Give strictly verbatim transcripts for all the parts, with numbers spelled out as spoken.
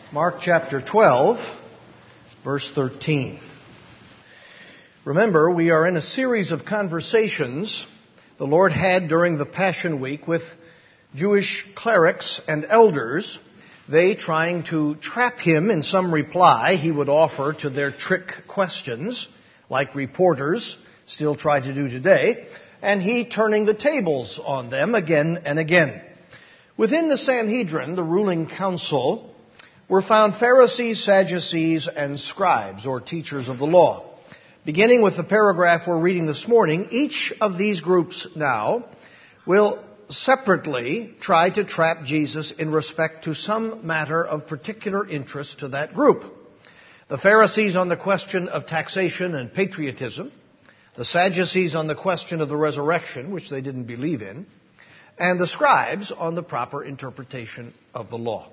Mark chapter twelve, verse thirteen. Remember, we are in a series of conversations the Lord had during the Passion Week with Jewish clerics and elders, they trying to trap him in some reply he would offer to their trick questions, like reporters still try to do today, and he turning the tables on them again and again. Within the Sanhedrin, the ruling council, were found Pharisees, Sadducees, and scribes, or teachers of the law. Beginning with the paragraph we're reading this morning, each of these groups now will separately try to trap Jesus in respect to some matter of particular interest to that group. The Pharisees on the question of taxation and patriotism, the Sadducees on the question of the resurrection, which they didn't believe in, and the scribes on the proper interpretation of the law.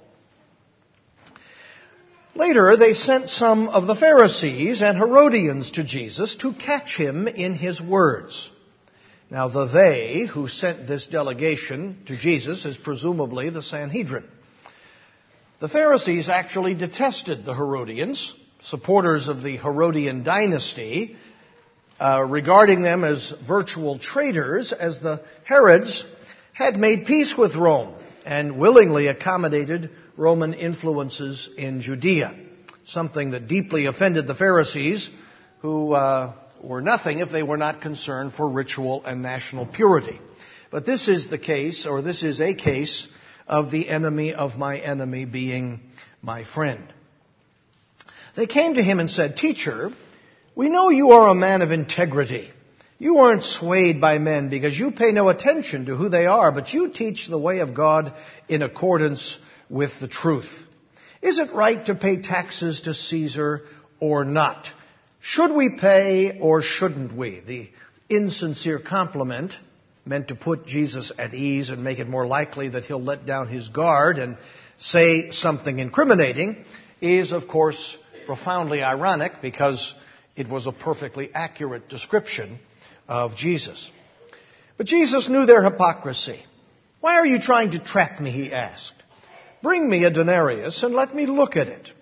Later, they sent some of the Pharisees and Herodians to Jesus to catch him in his words. Now, the they who sent this delegation to Jesus is presumably the Sanhedrin. The Pharisees actually detested the Herodians, supporters of the Herodian dynasty, uh, regarding them as virtual traitors, as the Herods had made peace with Rome and willingly accommodated Roman influences in Judea, something that deeply offended the Pharisees, who uh, were nothing if they were not concerned for ritual and national purity. But this is the case, or this is a case, of the enemy of my enemy being my friend. They came to him and said, "Teacher, we know you are a man of integrity. You aren't swayed by men because you pay no attention to who they are, but you teach the way of God in accordance with the truth. Is it right to pay taxes to Caesar or not? Should we pay or shouldn't we?" The insincere compliment meant to put Jesus at ease and make it more likely that he'll let down his guard and say something incriminating is, of course, profoundly ironic because it was a perfectly accurate description of Jesus. But Jesus knew their hypocrisy. "Why are you trying to trap me?" he asked. "Bring me a denarius and let me look at it."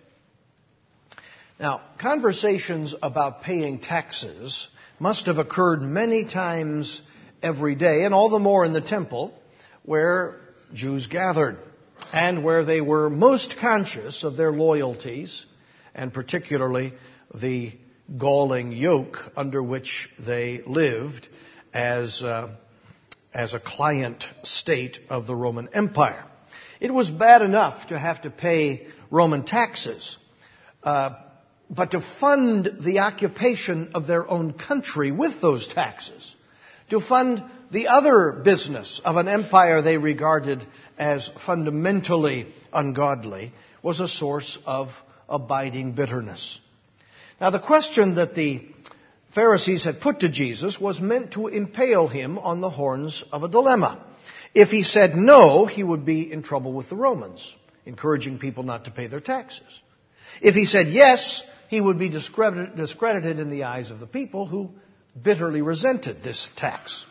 Now, conversations about paying taxes must have occurred many times every day, and all the more in the temple where Jews gathered and where they were most conscious of their loyalties, and particularly the galling yoke under which they lived as, uh, as a client state of the Roman Empire. It was bad enough to have to pay Roman taxes, uh, but to fund the occupation of their own country with those taxes, to fund the other business of an empire they regarded as fundamentally ungodly, was a source of abiding bitterness. Now, the question that the Pharisees had put to Jesus was meant to impale him on the horns of a dilemma. If he said no, he would be in trouble with the Romans, encouraging people not to pay their taxes. If he said yes, he would be discredited, discredited in the eyes of the people who bitterly resented this tax.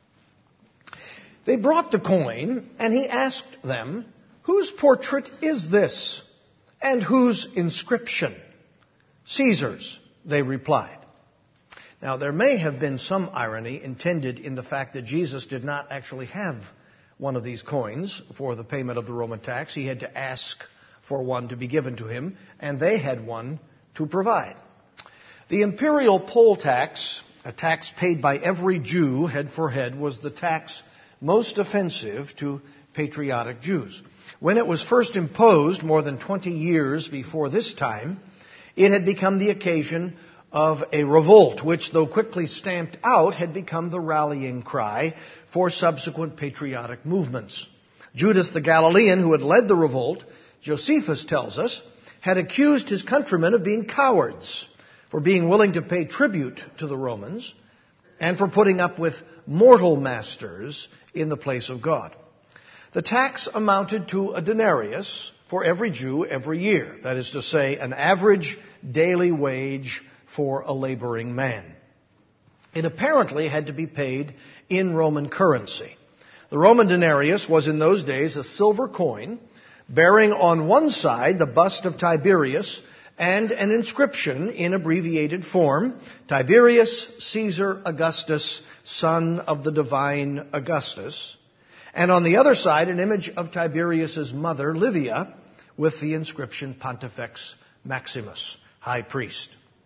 They brought the coin, and he asked them, "Whose portrait is this, and whose inscription?" "Caesar's," they replied. Now, there may have been some irony intended in the fact that Jesus did not actually have one of these coins for the payment of the Roman tax. He had to ask for one to be given to him, and they had one to provide. The imperial poll tax, a tax paid by every Jew head for head, was the tax most offensive to patriotic Jews. When it was first imposed more than twenty years before this time, it had become the occasion of a revolt, which, though quickly stamped out, had become the rallying cry for subsequent patriotic movements. Judas the Galilean, who had led the revolt, Josephus tells us, had accused his countrymen of being cowards for being willing to pay tribute to the Romans and for putting up with mortal masters in the place of God. The tax amounted to a denarius for every Jew every year. That is to say, an average daily wage for a laboring man. It apparently had to be paid in Roman currency. The Roman denarius was in those days a silver coin bearing on one side the bust of Tiberius and an inscription in abbreviated form, Tiberius Caesar Augustus, son of the divine Augustus. And on the other side, an image of Tiberius's mother, Livia, with the inscription Pontifex Maximus, high priest.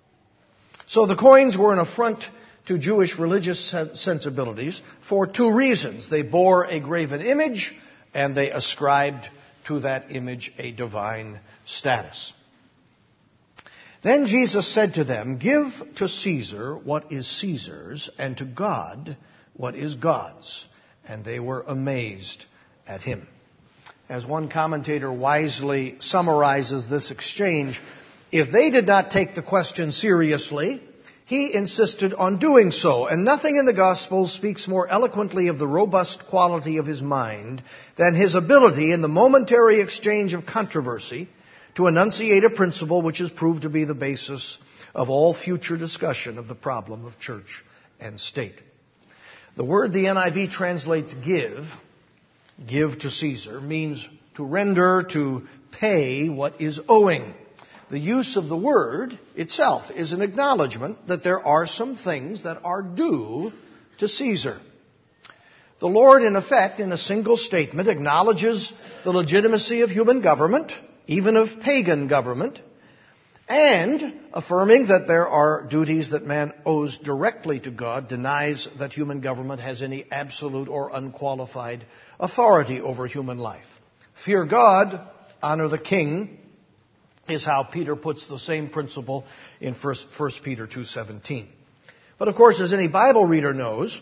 So the coins were an affront to Jewish religious sensibilities for two reasons. They bore a graven image, and they ascribed to that image a divine status. Then Jesus said to them, "Give to Caesar what is Caesar's, and to God what is God's." And they were amazed at him. As one commentator wisely summarizes this exchange, if they did not take the question seriously, he insisted on doing so. And nothing in the Gospels speaks more eloquently of the robust quality of his mind than his ability in the momentary exchange of controversy to enunciate a principle which has proved to be the basis of all future discussion of the problem of church and state. The word the N I V translates give, give to Caesar, means to render, to pay what is owing. The use of the word itself is an acknowledgement that there are some things that are due to Caesar. The Lord, in effect, in a single statement, acknowledges the legitimacy of human government, even of pagan government, and affirming that there are duties that man owes directly to God, denies that human government has any absolute or unqualified authority over human life. Fear God, honor the king, is how Peter puts the same principle in First Peter two seventeen. But of course, as any Bible reader knows,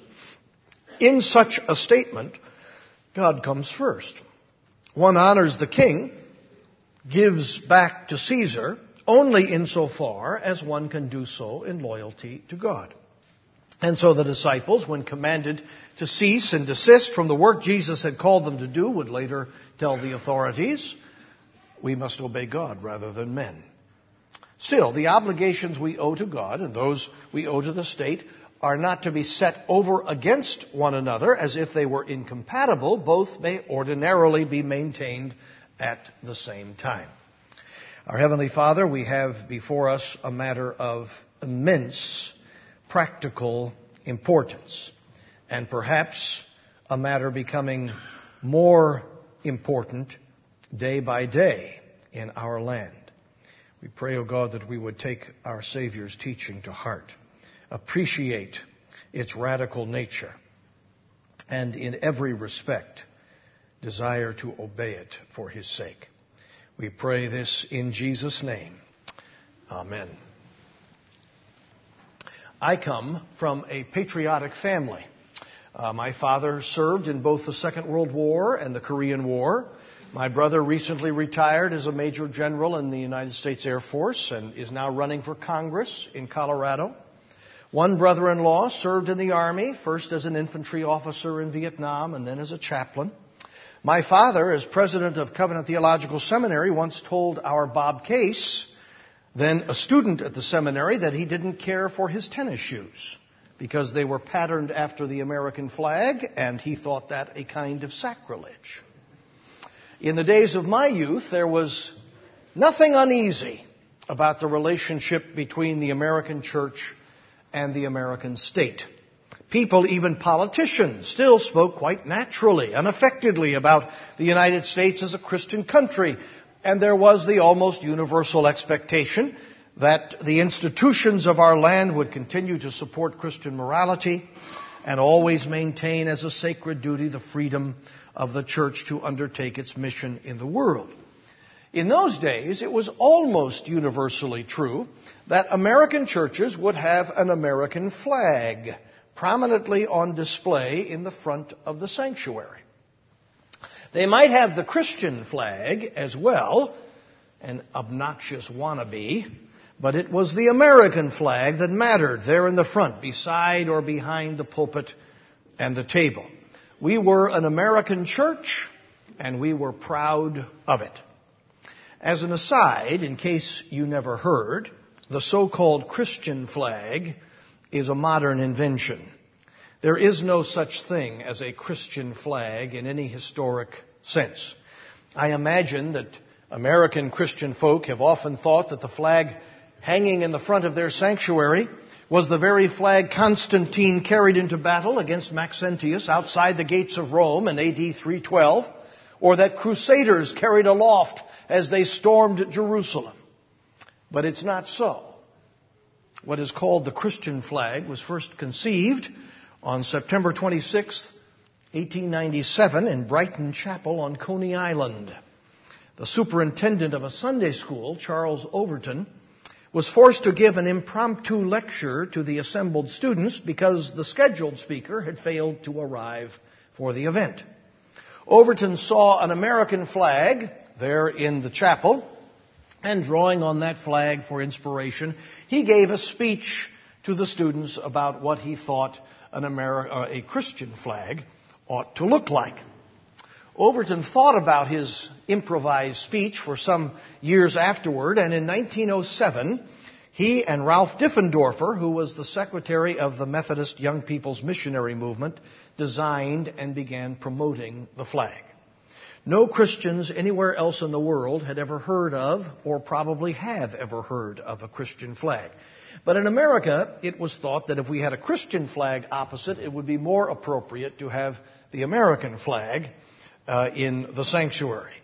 in such a statement, God comes first. One honors the king, gives back to Caesar, only insofar as one can do so in loyalty to God. And so the disciples, when commanded to cease and desist from the work Jesus had called them to do, would later tell the authorities, we must obey God rather than men. Still, the obligations we owe to God and those we owe to the state are not to be set over against one another as if they were incompatible. Both may ordinarily be maintained at the same time. Our Heavenly Father, we have before us a matter of immense practical importance, and perhaps a matter becoming more important day by day in our land. We pray, O God, that we would take our Savior's teaching to heart, appreciate its radical nature, and in every respect desire to obey it for His sake. We pray this in Jesus' name. Amen. I come from a patriotic family. Uh, my father served in both the Second World War and the Korean War. My brother recently retired as a major general in the United States Air Force and is now running for Congress in Colorado. One brother-in-law served in the Army, first as an infantry officer in Vietnam and then as a chaplain. My father, as president of Covenant Theological Seminary, once told our Bob Case, then a student at the seminary, that he didn't care for his tennis shoes because they were patterned after the American flag, and he thought that a kind of sacrilege. In the days of my youth, there was nothing uneasy about the relationship between the American church and the American state. People, even politicians, still spoke quite naturally, unaffectedly about the United States as a Christian country. And there was the almost universal expectation that the institutions of our land would continue to support Christian morality and always maintain as a sacred duty the freedom of the church to undertake its mission in the world. In those days, it was almost universally true that American churches would have an American flag prominently on display in the front of the sanctuary. They might have the Christian flag as well, an obnoxious wannabe, but it was the American flag that mattered there in the front, beside or behind the pulpit and the table. We were an American church, and we were proud of it. As an aside, in case you never heard, the so-called Christian flag is a modern invention. There is no such thing as a Christian flag in any historic sense. I imagine that American Christian folk have often thought that the flag hanging in the front of their sanctuary was the very flag Constantine carried into battle against Maxentius outside the gates of Rome in A D three twelve, or that crusaders carried aloft as they stormed Jerusalem. But it's not so. What is called the Christian flag was first conceived on September twenty-sixth, eighteen ninety-seven in Brighton Chapel on Coney Island. The superintendent of a Sunday school, Charles Overton, was forced to give an impromptu lecture to the assembled students because the scheduled speaker had failed to arrive for the event. Overton saw an American flag there in the chapel, and drawing on that flag for inspiration, he gave a speech to the students about what he thought an Ameri- uh, a Christian flag ought to look like. Overton thought about his improvised speech for some years afterward, and in nineteen oh seven, he and Ralph Diffendorfer, who was the secretary of the Methodist Young People's Missionary Movement, designed and began promoting the flag. No Christians anywhere else in the world had ever heard of, or probably have ever heard of, a Christian flag. But in America, it was thought that if we had a Christian flag opposite, it would be more appropriate to have the American flag uh, in the sanctuary.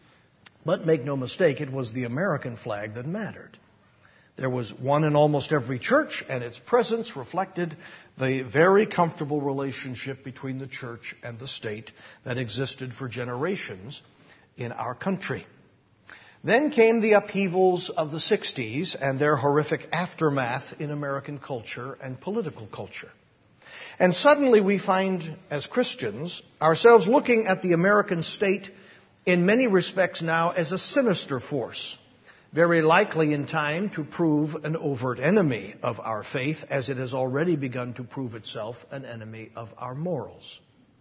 But make no mistake, it was the American flag that mattered. There was one in almost every church, and its presence reflected the very comfortable relationship between the church and the state that existed for generations in our country. Then came the upheavals of the sixties and their horrific aftermath in American culture and political culture. And suddenly we find, as Christians, ourselves looking at the American state in many respects now as a sinister force, very likely in time to prove an overt enemy of our faith, as it has already begun to prove itself an enemy of our morals.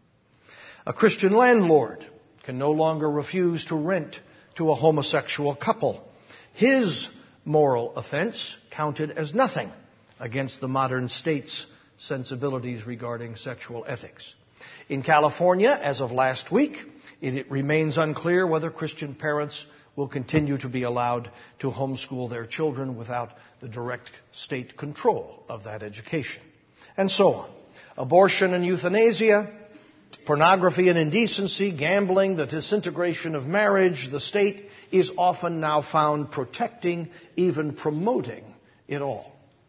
A Christian landlord can no longer refuse to rent to a homosexual couple. His moral offense counted as nothing against the modern state's sensibilities regarding sexual ethics. In California, as of last week, it remains unclear whether Christian parents will continue to be allowed to homeschool their children without the direct state control of that education. And so on. Abortion and euthanasia, pornography and indecency, gambling, the disintegration of marriage, the state is often now found protecting, even promoting it all.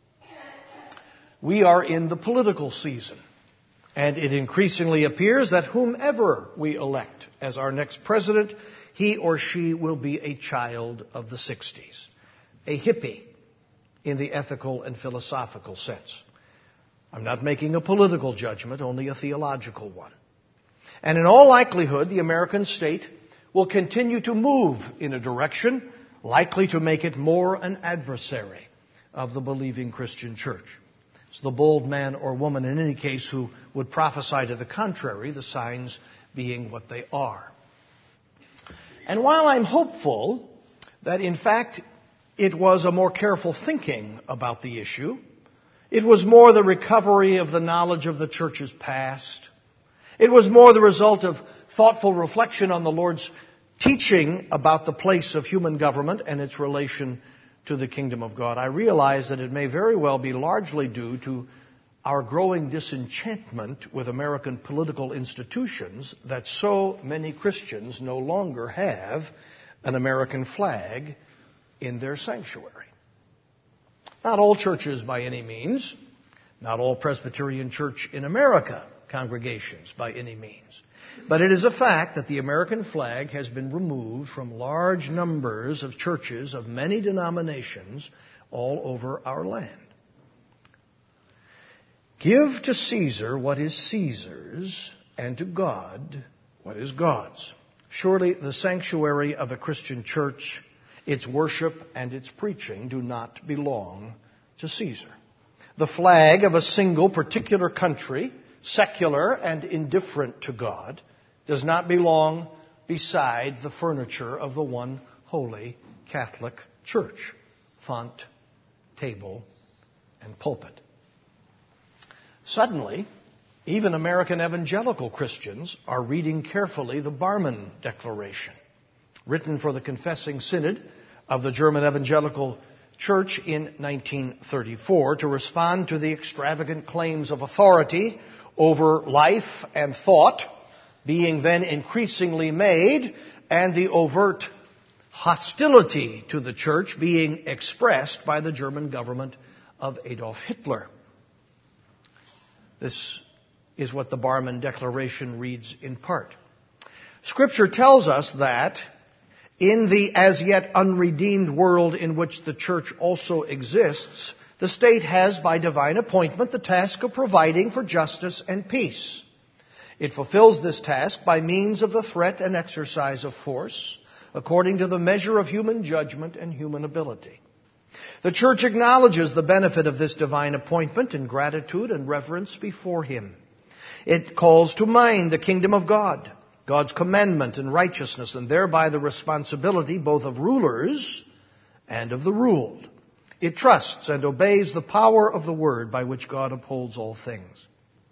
We are in the political season, and it increasingly appears that whomever we elect as our next president, he or she will be a child of the sixties, a hippie in the ethical and philosophical sense. I'm not making a political judgment, only a theological one. And in all likelihood, the American state will continue to move in a direction likely to make it more an adversary of the believing Christian church. It's the bold man or woman, in any case, who would prophesy to the contrary, the signs being what they are. And while I'm hopeful that, in fact, it was a more careful thinking about the issue, it was more the recovery of the knowledge of the church's past, it was more the result of thoughtful reflection on the Lord's teaching about the place of human government and its relation to the kingdom of God, I realize that it may very well be largely due to our growing disenchantment with American political institutions that so many Christians no longer have an American flag in their sanctuary. Not all churches by any means, not all Presbyterian Church in America congregations by any means. But it is a fact that the American flag has been removed from large numbers of churches of many denominations all over our land. Give to Caesar what is Caesar's, and to God what is God's. Surely the sanctuary of a Christian church, its worship and its preaching do not belong to Caesar. The flag of a single particular country, secular and indifferent to God, does not belong beside the furniture of the one holy Catholic Church, font, table, and pulpit. Suddenly, even American evangelical Christians are reading carefully the Barmen Declaration. written for the Confessing Synod of the German Evangelical Church in nineteen thirty-four to respond to the extravagant claims of authority over life and thought being then increasingly made, and the overt hostility to the church being expressed by the German government of Adolf Hitler. This is what the Barmen Declaration reads in part. Scripture tells us that in the as yet unredeemed world in which the church also exists, the state has, by divine appointment, the task of providing for justice and peace. It fulfills this task by means of the threat and exercise of force, according to the measure of human judgment and human ability. The church acknowledges the benefit of this divine appointment in gratitude and reverence before Him. It calls to mind the kingdom of God, God's commandment and righteousness, and thereby the responsibility both of rulers and of the ruled. It trusts and obeys the power of the word by which God upholds all things.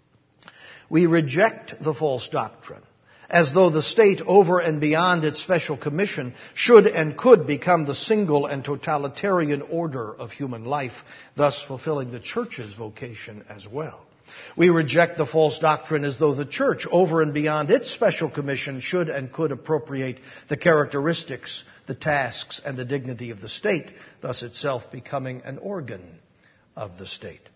We reject the false doctrine, as though the state, over and beyond its special commission, should and could become the single and totalitarian order of human life, thus fulfilling the church's vocation as well. We reject the false doctrine as though the church, over and beyond its special commission, should and could appropriate the characteristics, the tasks, and the dignity of the state, thus itself becoming an organ of the state.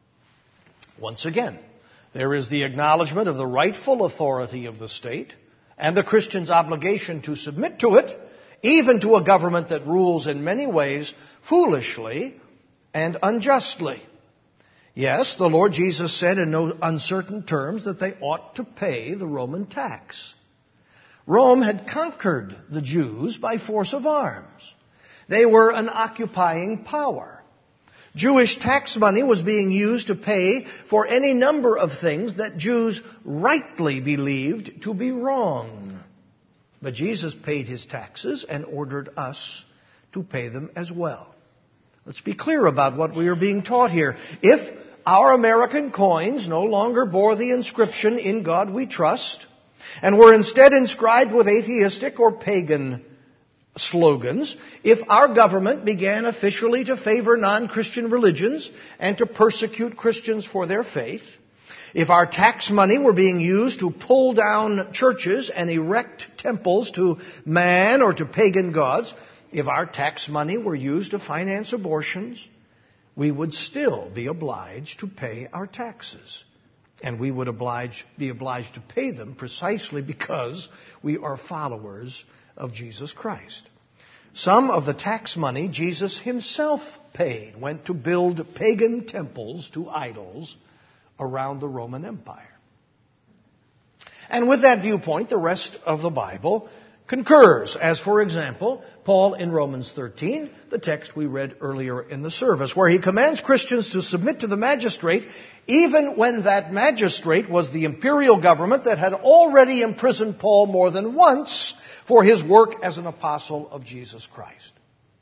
Once again, there is the acknowledgement of the rightful authority of the state and the Christian's obligation to submit to it, even to a government that rules in many ways foolishly and unjustly. Yes, the Lord Jesus said in no uncertain terms that they ought to pay the Roman tax. Rome had conquered the Jews by force of arms. They were an occupying power. Jewish tax money was being used to pay for any number of things that Jews rightly believed to be wrong. But Jesus paid His taxes and ordered us to pay them as well. Let's be clear about what we are being taught here. If our American coins no longer bore the inscription "In God We Trust," and were instead inscribed with atheistic or pagan slogans, if our government began officially to favor non-Christian religions and to persecute Christians for their faith, if our tax money were being used to pull down churches and erect temples to man or to pagan gods, if our tax money were used to finance abortions, we would still be obliged to pay our taxes. And we would oblige, be obliged to pay them precisely because we are followers of Jesus Christ. Some of the tax money Jesus Himself paid went to build pagan temples to idols around the Roman Empire. And with that viewpoint, the rest of the Bible concurs, as, for example, Paul in Romans thirteen, the text we read earlier in the service, where he commands Christians to submit to the magistrate, even when that magistrate was the imperial government that had already imprisoned Paul more than once for his work as an apostle of Jesus Christ.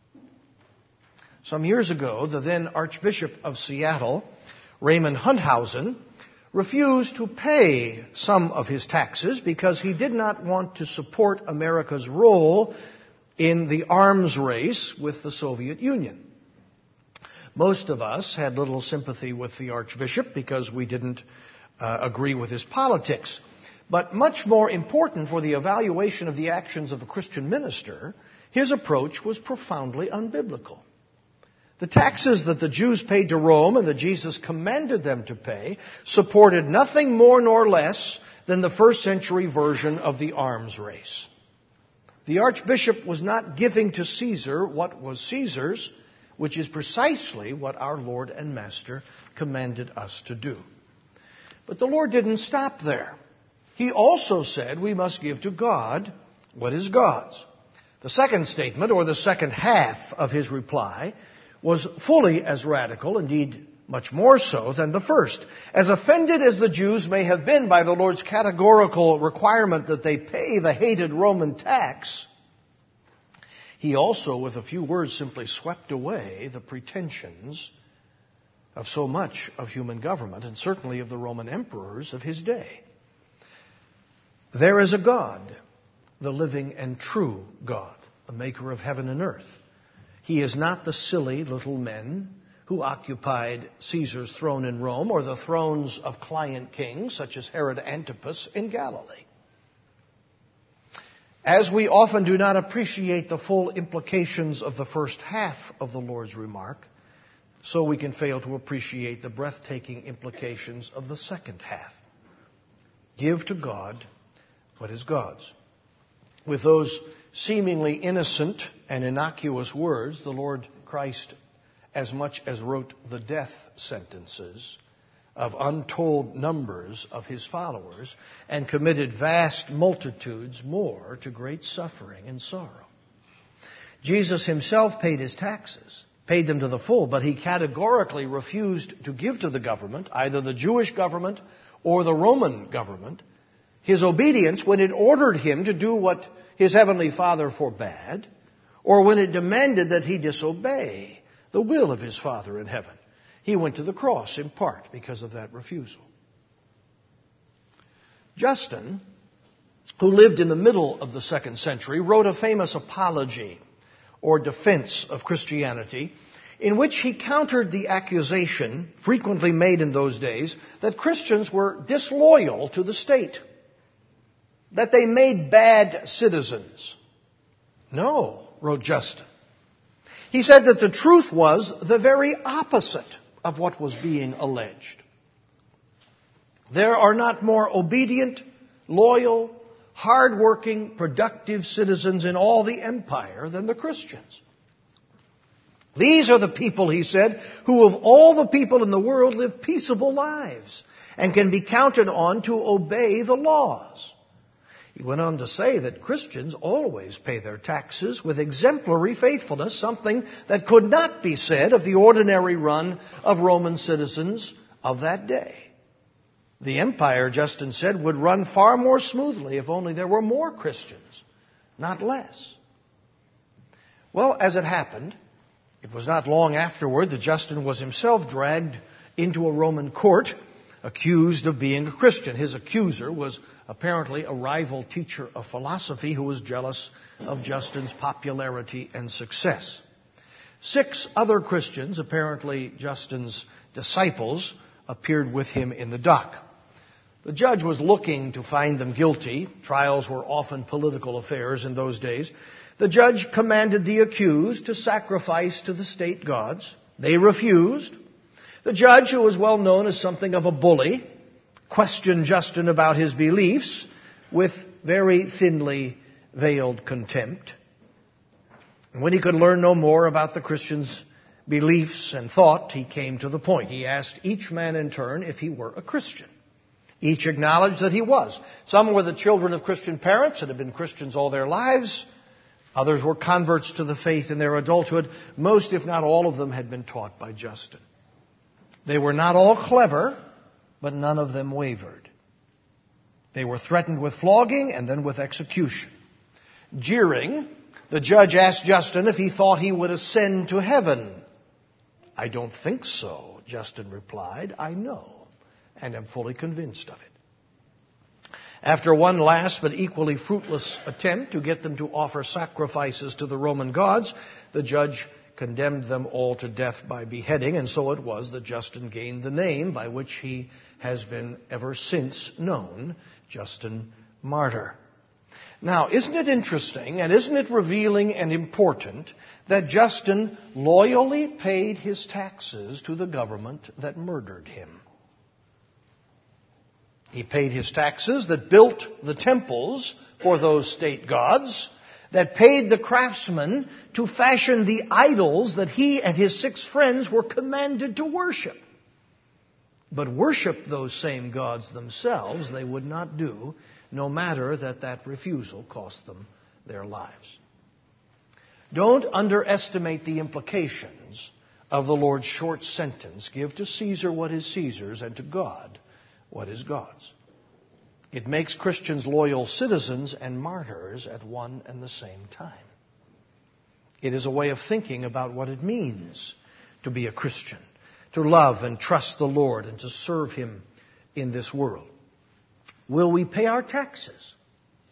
Some years ago, the then Archbishop of Seattle, Raymond Hunthausen, refused to pay some of his taxes because he did not want to support America's role in the arms race with the Soviet Union. Most of us had little sympathy with the Archbishop because we didn't uh, agree with his politics. But much more important for the evaluation of the actions of a Christian minister, his approach was profoundly unbiblical. The taxes that the Jews paid to Rome and that Jesus commanded them to pay supported nothing more nor less than the first century version of the arms race. The Archbishop was not giving to Caesar what was Caesar's, which is precisely what our Lord and Master commanded us to do. But the Lord didn't stop there. He also said we must give to God what is God's. The second statement, or the second half of His reply, was fully as radical, indeed much more so, than the first. As offended as the Jews may have been by the Lord's categorical requirement that they pay the hated Roman tax, He also, with a few words, simply swept away the pretensions of so much of human government, and certainly of the Roman emperors of His day. There is a God, the living and true God. the maker of heaven and earth. He is not the silly little men who occupied Caesar's throne in Rome or the thrones of client kings such as Herod Antipas in Galilee. As we often do not appreciate the full implications of the first half of the Lord's remark, so we can fail to appreciate the breathtaking implications of the second half. Give to God what is God's. With those seemingly innocent and innocuous words, the Lord Christ as much as wrote the death sentences of untold numbers of his followers and committed vast multitudes more to great suffering and sorrow. Jesus himself paid his taxes, paid them to the full, but he categorically refused to give to the government, either the Jewish government or the Roman government, his obedience when it ordered him to do what his heavenly Father forbade, or when it demanded that he disobey the will of his Father in heaven. He went to the cross in part because of that refusal. Justin, who lived in the middle of the second century, wrote a famous apology or defense of Christianity in which he countered the accusation frequently made in those days that Christians were disloyal to the state, that they made bad citizens. No, wrote Justin. He said that the truth was the very opposite of what was being alleged. There are not more obedient, loyal, hard-working, productive citizens in all the empire than the Christians. These are the people, he said, who of all the people in the world live peaceable lives and can be counted on to obey the laws. He went on to say that Christians always pay their taxes with exemplary faithfulness, something that could not be said of the ordinary run of Roman citizens of that day. The empire, Justin said, would run far more smoothly if only there were more Christians, not less. Well, as it happened, it was not long afterward that Justin was himself dragged into a Roman court, accused of being a Christian. His accuser was apparently a rival teacher of philosophy who was jealous of Justin's popularity and success. Six other Christians, apparently Justin's disciples, appeared with him in the dock. The judge was looking to find them guilty. Trials were often political affairs in those days. The judge commanded the accused to sacrifice to the state gods. They refused. The judge, who was well known as something of a bully, questioned Justin about his beliefs with very thinly veiled contempt. And when he could learn no more about the Christian's beliefs and thought, he came to the point. He asked each man in turn if he were a Christian. Each acknowledged that he was. Some were the children of Christian parents and had been Christians all their lives. Others were converts to the faith in their adulthood. Most, if not all of them, had been taught by Justin. They were not all clever, but none of them wavered. They were threatened with flogging and then with execution. Jeering, the judge asked Justin if he thought he would ascend to heaven. "I don't think so," Justin replied. "I know, and am fully convinced of it." After one last but equally fruitless attempt to get them to offer sacrifices to the Roman gods, the judge condemned them all to death by beheading, and so it was that Justin gained the name by which he has been ever since known, Justin Martyr. Now, isn't it interesting, and isn't it revealing and important, that Justin loyally paid his taxes to the government that murdered him? He paid his taxes that built the temples for those state gods, that paid the craftsmen to fashion the idols that he and his six friends were commanded to worship. But worship those same gods themselves they would not do, no matter that that refusal cost them their lives. Don't underestimate the implications of the Lord's short sentence, "Give to Caesar what is Caesar's and to God what is God's." It makes Christians loyal citizens and martyrs at one and the same time. It is a way of thinking about what it means to be a Christian, to love and trust the Lord and to serve Him in this world. Will we pay our taxes?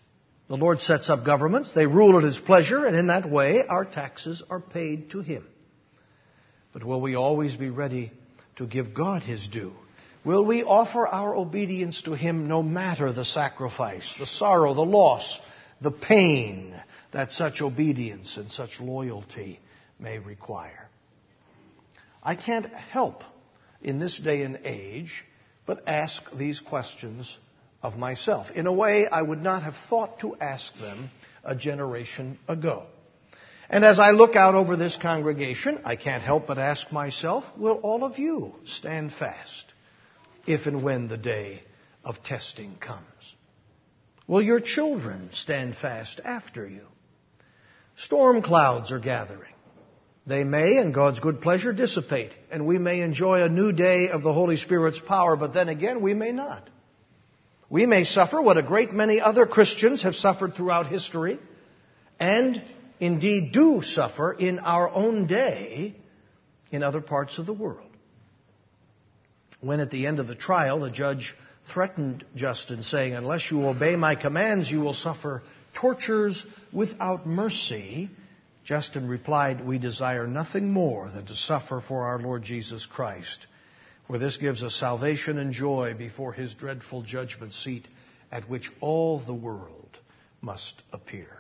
The Lord sets up governments. They rule at His pleasure, and in that way our taxes are paid to Him. But will we always be ready to give God His due? Will we offer our obedience to Him no matter the sacrifice, the sorrow, the loss, the pain that such obedience and such loyalty may require? I can't help in this day and age but ask these questions of myself in a way I would not have thought to ask them a generation ago. And as I look out over this congregation, I can't help but ask myself, will all of you stand fast if and when the day of testing comes? Will your children stand fast after you? Storm clouds are gathering. They may, in God's good pleasure, dissipate, and we may enjoy a new day of the Holy Spirit's power, but then again, we may not. We may suffer what a great many other Christians have suffered throughout history, and indeed do suffer in our own day in other parts of the world. When at the end of the trial, the judge threatened Justin, saying, unless you obey my commands, you will suffer tortures without mercy, Justin replied, we desire nothing more than to suffer for our Lord Jesus Christ, for this gives us salvation and joy before His dreadful judgment seat, at which all the world must appear.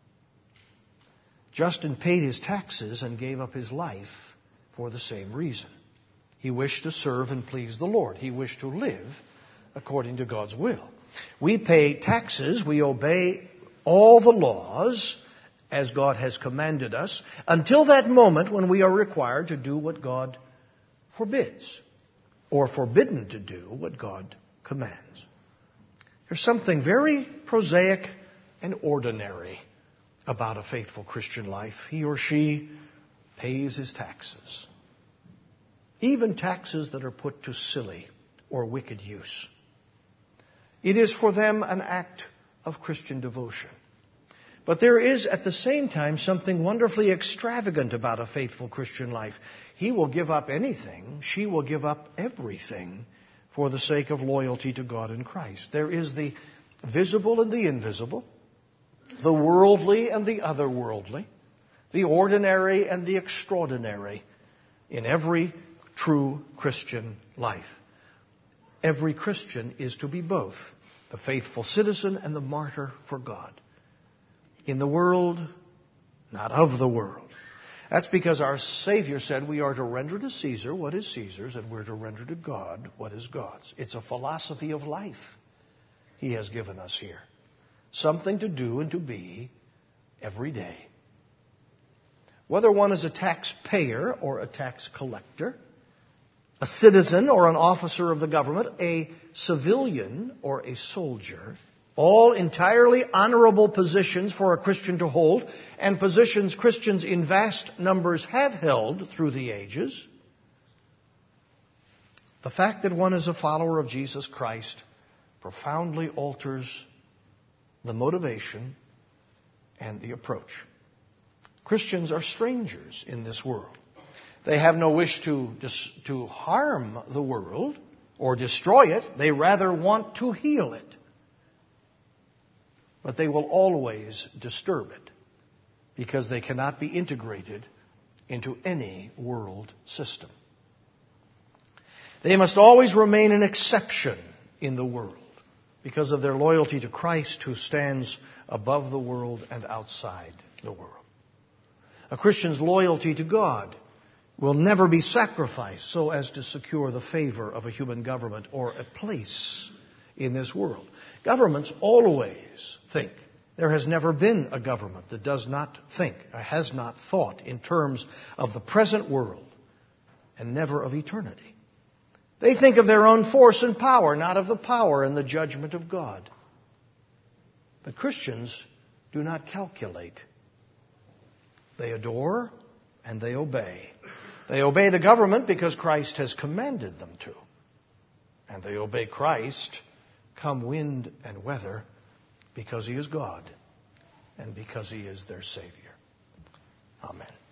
Justin paid his taxes and gave up his life for the same reason. He wished to serve and please the Lord. He wished to live according to God's will. We pay taxes, we obey all the laws as God has commanded us, until that moment when we are required to do what God forbids, or forbidden to do what God commands. There's something very prosaic and ordinary about a faithful Christian life. He or she pays his taxes, even taxes that are put to silly or wicked use. It is for them an act of Christian devotion. But there is at the same time something wonderfully extravagant about a faithful Christian life. He will give up anything, she will give up everything for the sake of loyalty to God and Christ. There is the visible and the invisible, the worldly and the otherworldly, the ordinary and the extraordinary in every true Christian life. Every Christian is to be both the faithful citizen and the martyr for God. In the world, not of the world. That's because our Savior said we are to render to Caesar what is Caesar's, and we're to render to God what is God's. It's a philosophy of life He has given us here. Something to do and to be every day. Whether one is a taxpayer or a tax collector, a citizen or an officer of the government, a civilian or a soldier, all entirely honorable positions for a Christian to hold, and positions Christians in vast numbers have held through the ages. The fact that one is a follower of Jesus Christ profoundly alters the motivation and the approach. Christians are strangers in this world. They have no wish to, to harm the world or destroy it. They rather want to heal it. But they will always disturb it because they cannot be integrated into any world system. They must always remain an exception in the world because of their loyalty to Christ, who stands above the world and outside the world. A Christian's loyalty to God will never be sacrificed so as to secure the favor of a human government or a place in this world. Governments always think. There has never been a government that does not think or has not thought in terms of the present world and never of eternity. They think of their own force and power, not of the power and the judgment of God. But Christians do not calculate. They adore and they obey. They obey the government because Christ has commanded them to. And they obey Christ, come wind and weather, because He is God and because He is their Savior. Amen.